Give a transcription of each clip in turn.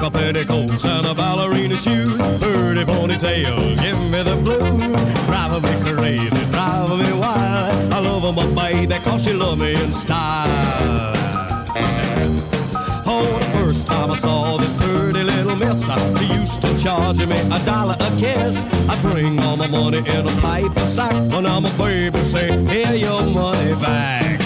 polka petticoats and a ballerina shoe. Pretty ponytail, give me the blues. Driving me crazy, driving me wild. I love my baby cause she love me in style. Oh, the first time I saw this pretty little miss, she used to charge me $1 a kiss. I bring all my money in a paper sack, and now my baby say, here your money back.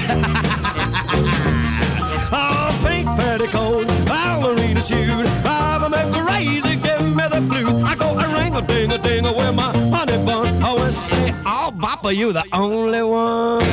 Oh, pink petticoat, ballerina shoe, driving me crazy, give me the blues. I go a ring-a-ding-a-ding with my honey bun. I always say, oh, Papa, you the only one.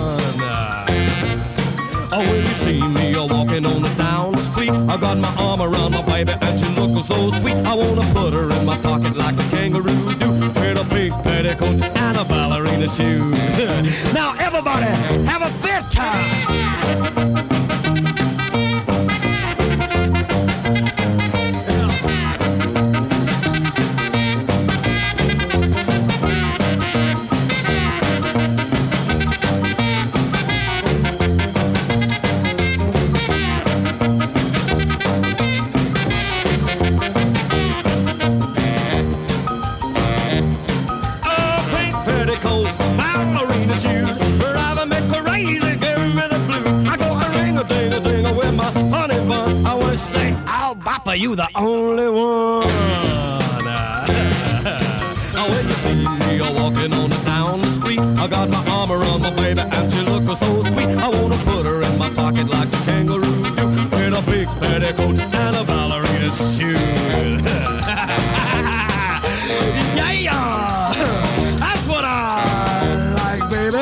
Oh, when you see me walking on down the street, I got my arm around my baby and she looking so sweet. I wanna put her in my pocket like a kangaroo do, with a pink petticoat and a ballerina shoe. Now everybody, have a fit time. Papa, you the only one. When you see me walking on down the street, I got my arm around my baby and she looking so sweet. I wanna put her in my pocket like a kangaroo do, with a big petticoat and a ballerina shoe. Yeah, that's what I like, baby.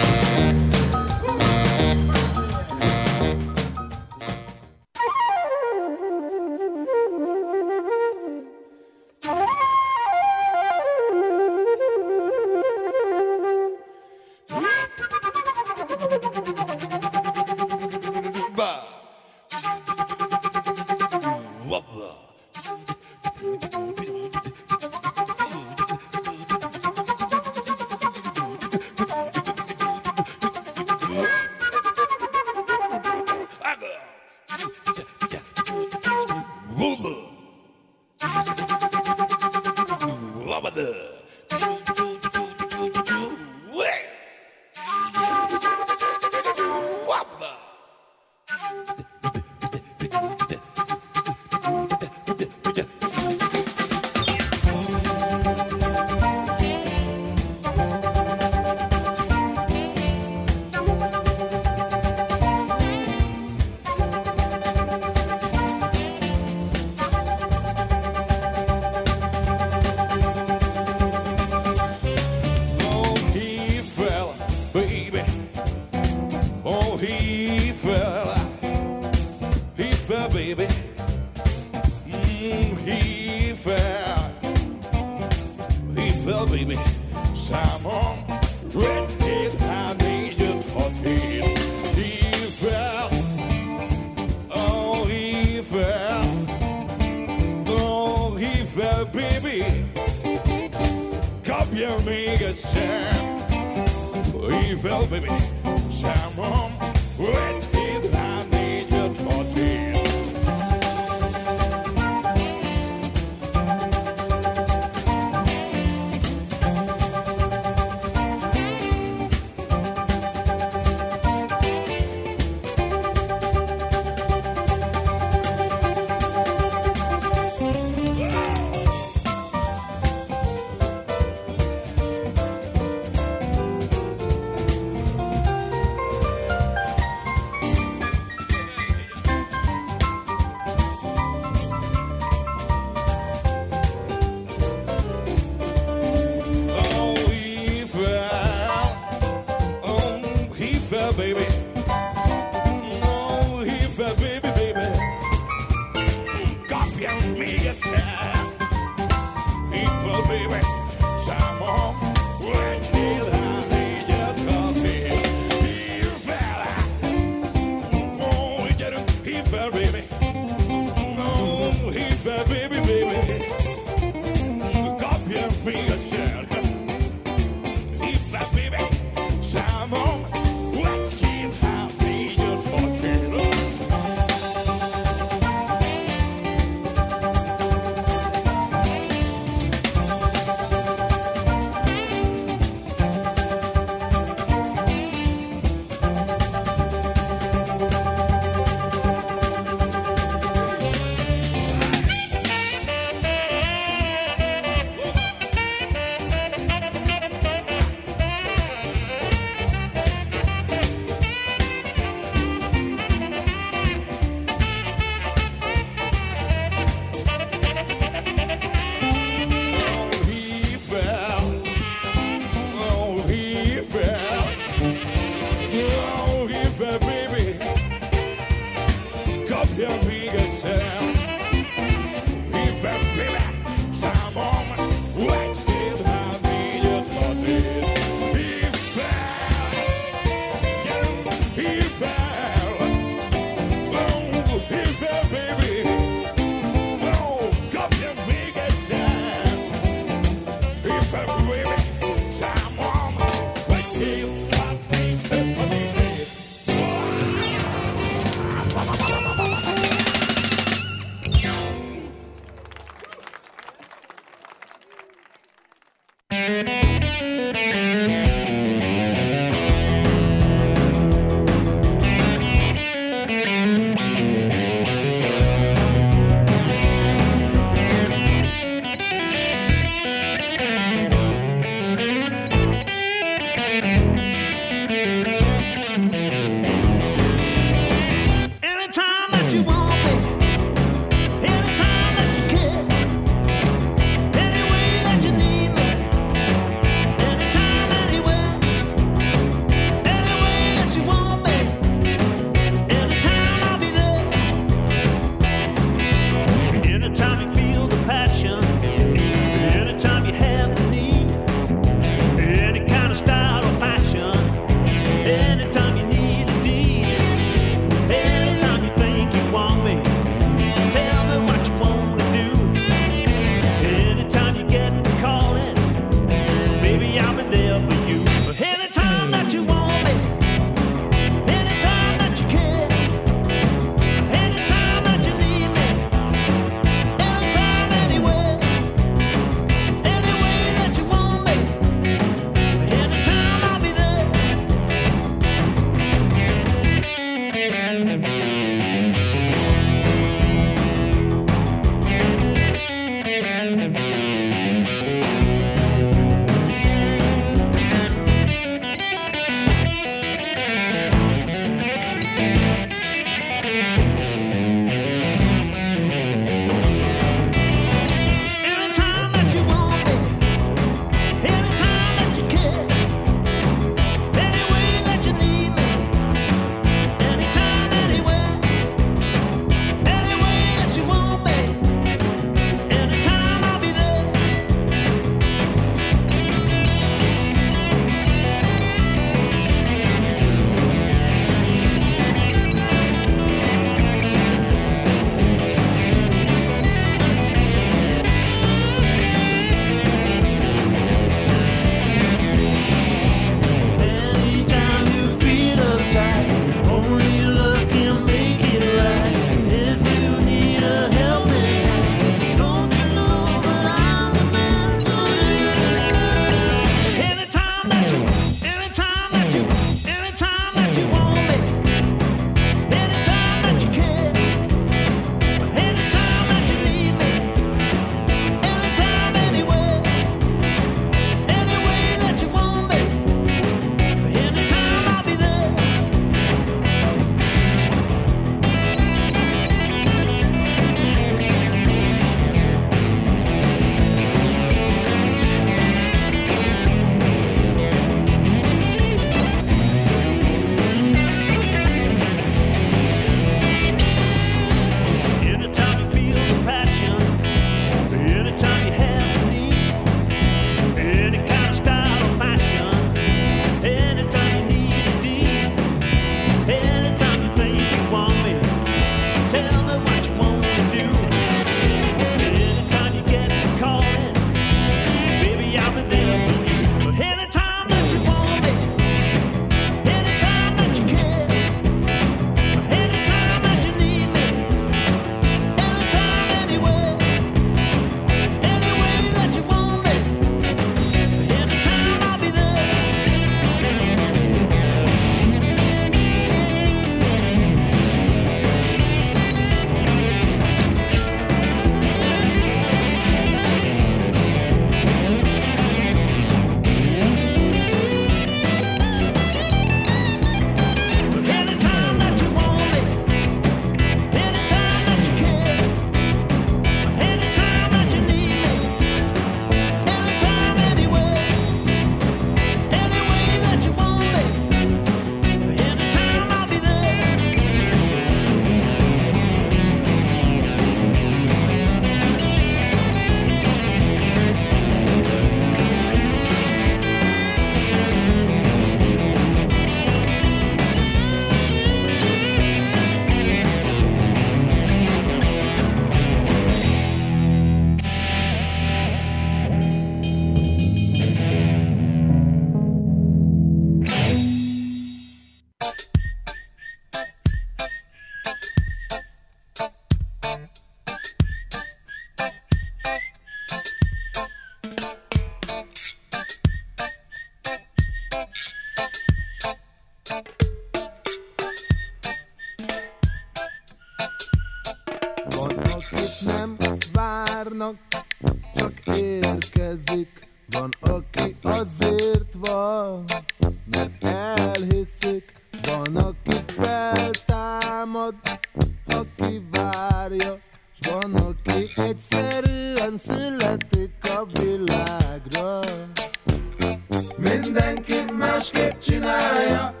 várnak, csak érkezik. Van, aki azért van, mert elhiszik. Van, aki feltámad, aki várja, s van, aki egyszerűen születik a világra. Mindenki másképp csinálja,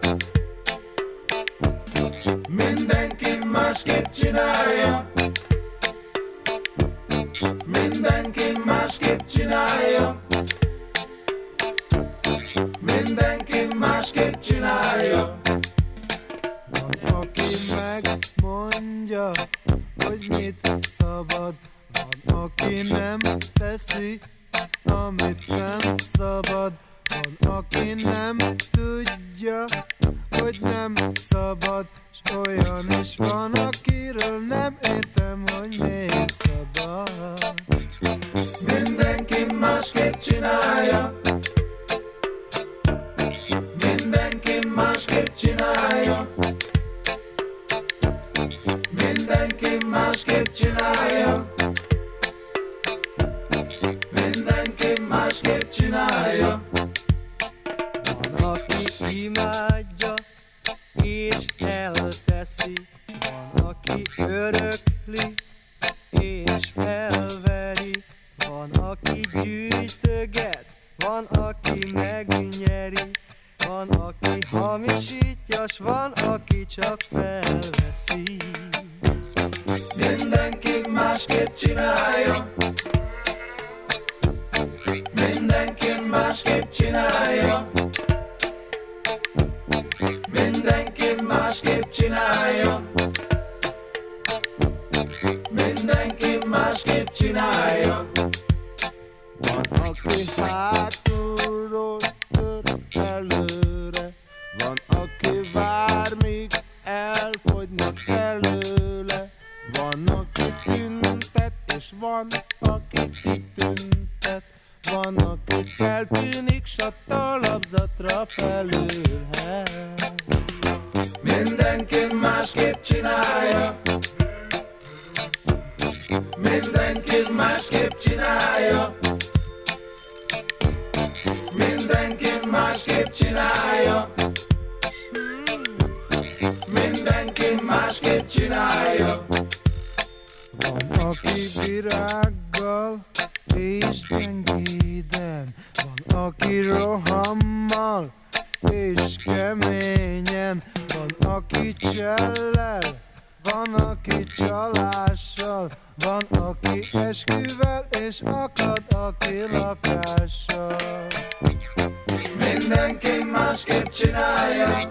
mindenki másképp csinálja, mindenki másképp csinálja, mindenki másképp csinálja. Van, aki megmondja, hogy mit szabad, van, aki nem teszi, amit nem szabad. Van, aki nem tudja, hogy nem szabad, s olyan is van, akiről nem értem, hogy miért szabad. Mindenki másképp csinálja, mindenki másképp csinálja, mindenki másképp csinálja, mindenki másképp csinálja. Van, aki imádja és elteszi, van, aki örökli és felveri, van, aki gyűjtöget, van, aki megnyeri, van, aki hamisítja, s van, aki csak felveszi. Mindenki másképp csinálja, mindenki másképp csinálja, mindenki másképp csinálja, mindenki másképp csinálja. Van, aki hátulról tör előre, van, aki vár, míg elfogynak előle, van, aki tüntet, és van, aki kitüntet, van, aki feltűnik, s a talapzatra felülhet. Mindenki másképp csinálja, mindenki másképp csinálja, mindenki másképp csinálja, mindenki másképp csinálja. Van, aki virággal és gyengéden, van, aki rohammal és keményen, van, aki csellel, van, aki csalással, van, aki esküvel és akad, aki lakással. Mindenki másképp csinálja,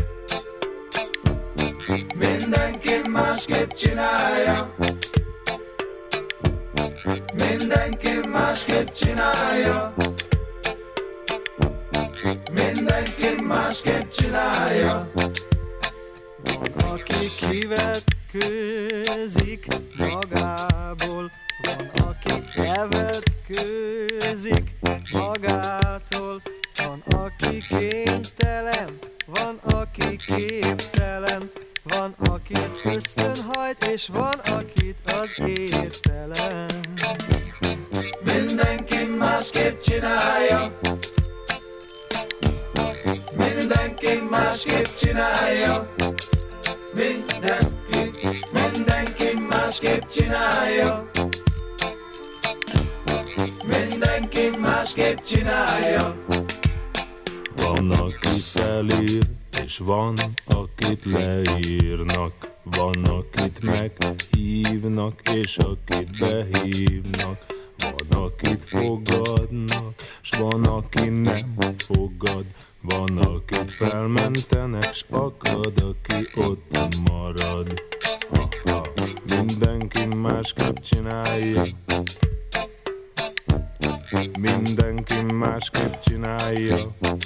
mindenki másképp csinálja, mindenki másképp csinálja, mindenki másképp csinálja. Van, aki kivetkőzik magából, van, aki elvetkőzik magától, van, aki kénytelen, van, aki képtelen, van, akit ösztönhajt, és van, akit az értelem. Mindenki másképp csinálja, mindenki másképp csinálja, mindenki másképp csinálja, mindenki másképp csinálja. Van, aki felír, és van, akit leírnak, van, akit meghívnak, és akit behívnak, van, akit fogadnak, s van, aki nem fogad, van, akit felmentenek, s akad, aki ott marad. Ha-ha. Mindenki másképp csinálja, mindenki másképp csinálja,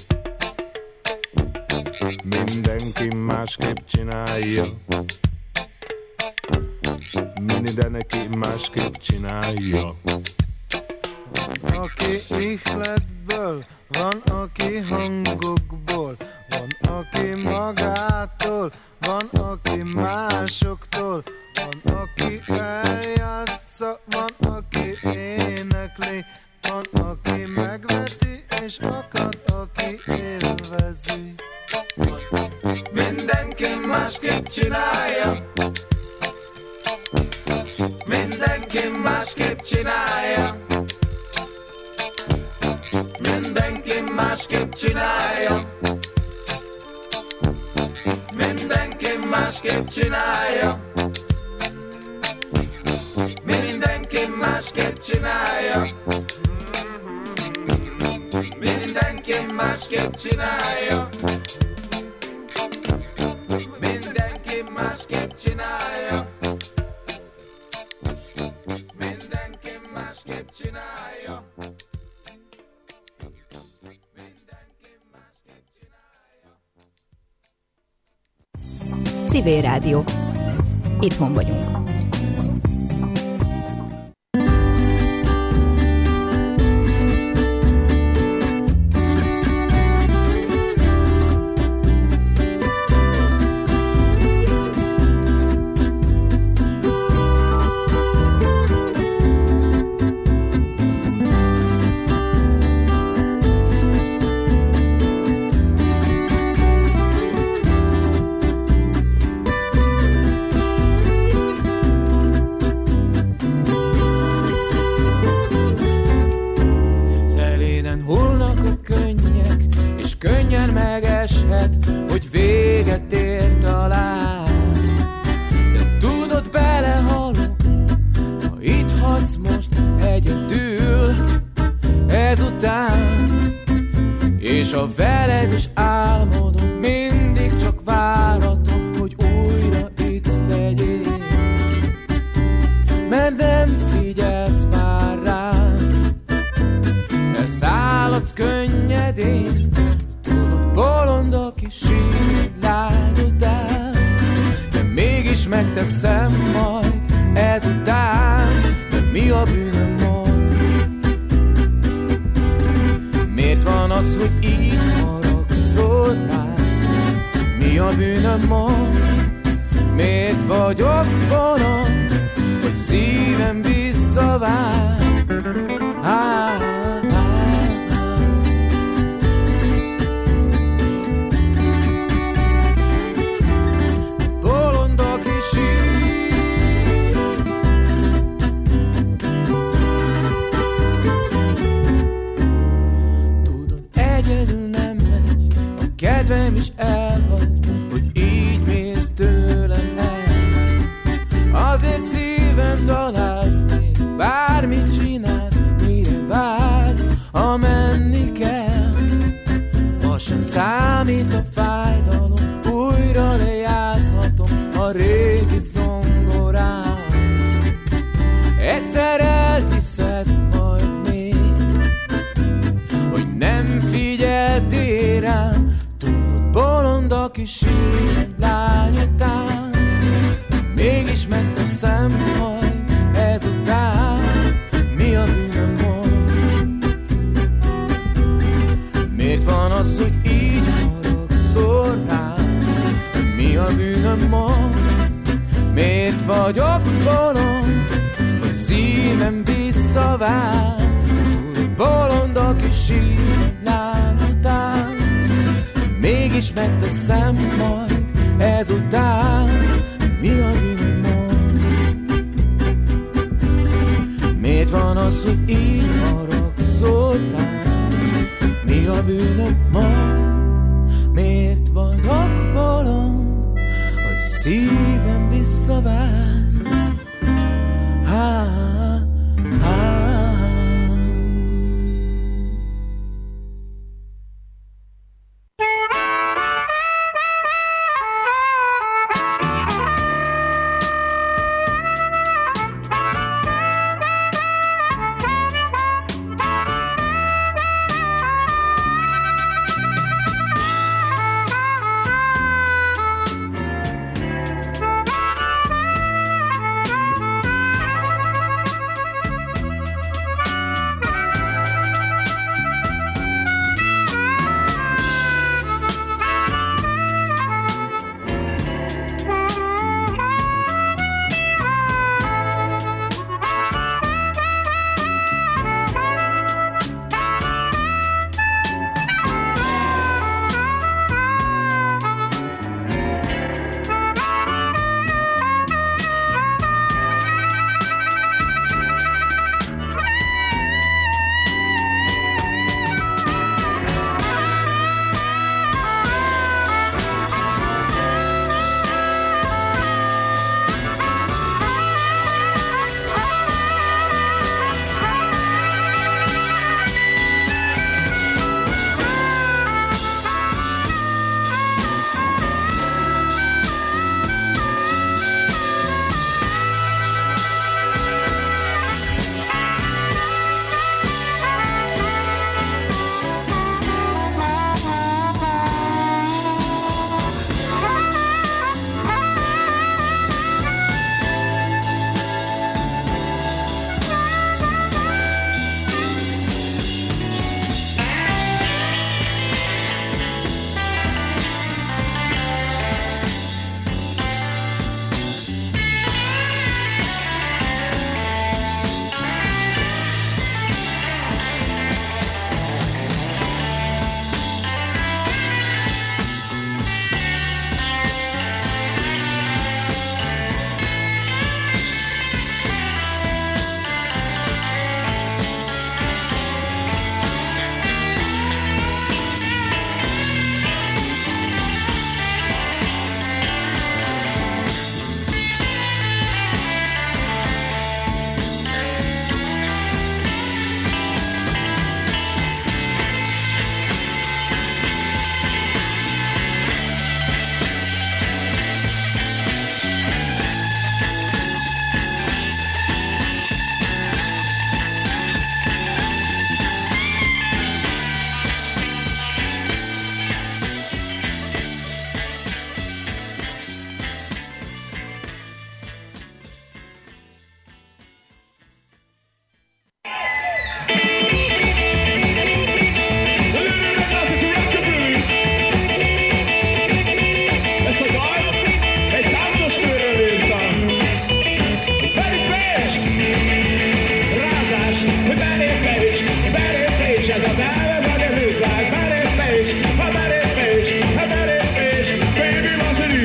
mindenki másképp csinálja, mindenki másképp csinálja. aki ihletből, van, aki hangokból, van, aki magától, van, aki másoktól, van, aki eljátsza, van, aki énekli, van, aki megveti, és akad, aki élvezi. Mindenki másképp csinálja. Mindenki másképp csinálja. Mindenki másképp csinálja. Mindenki másképp csinálja. Mindenki másképp csinálja. Mindenki másképp csinálja. Mindenki másképp csinálja. Mindenki másképp csinálja. Civil Rádió. Itthon vagyunk. Hogy véget ér talán, de tudod, belehalok, ha itt hagysz most egyedül ezután. És ha veled is álmodom, mindig csak váratom, hogy újra itt legyél. Mert nem figyelsz már rám, elszállodsz könnyedén. Bolond, aki sír lány után, de mégis megteszem majd ezután. De mi a bűnöm mond? Miért van az, hogy így haragszol rám? Mi a bűnöm mond? Miért vagyok bolond, hogy szívem visszavár? Kedvem is elhagy, hogy így mész tőlem el. Azért szíven találsz még, bármit csinálsz, mire vársz, ha menni kell. Ha sem számít a fájdalom, újra lejátszhatom a régi zongorán. Egyszer elhiszed majd még, hogy nem figyeltél rám. Bolond, aki sír egy lány után, mégis megteszem majd ezután. Mi a bűnöm mond? Miért van az, hogy így haragszol rám? Mi a bűnöm mond? Miért vagyok bolond, hogy szívem visszavár? Bolond, aki sír egy lány után, mégis megteszem majd ezután. Mi a bűnöm mond? Miért van az, hogy így haragszol rám? Mi a bűnöm mond? Miért vagyok bolond, hogy szívem visszavár?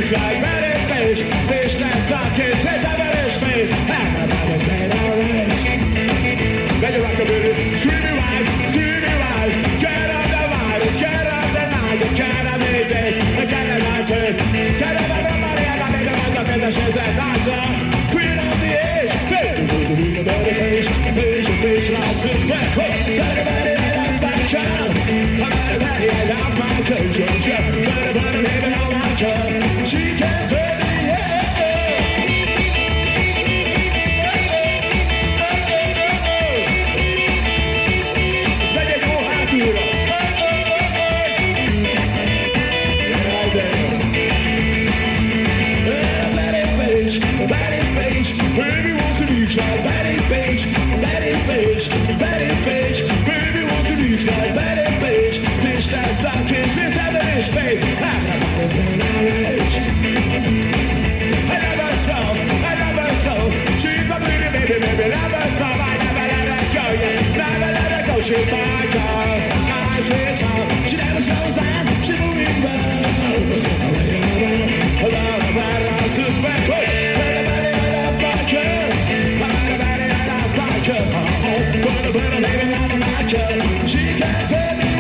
beach like Betty Page. Fish that stockings, hit that British face. Everybody's made of rich. Then you rock a booty, screamy ride, screamy ride. Get up the riders, get up the night. You can't have me taste, you can't have my taste. Get up everybody, and I make a bunch of business. She's a dancer, queen of the age. Baby, the Betty Page, Page, lost its back. Betty, Betty, I'm back, child. Betty, Betty, I'm back, child. Betty, Betty, baby, I'm back, child. She can't take me, yeah. Baby wants to reach like Betty Page, Betty Page, Betty Page. Baby wants to reach like Betty Page. Bitch that stockings, it's a British face. Everybody's in a rage. I never saw. She's my pretty baby, baby, never saw. I never let her go, yeah, never let her go. She's my girl, I swear to her. She never slows down, she's moving well. She's in a way, around, super cool. She can't tell me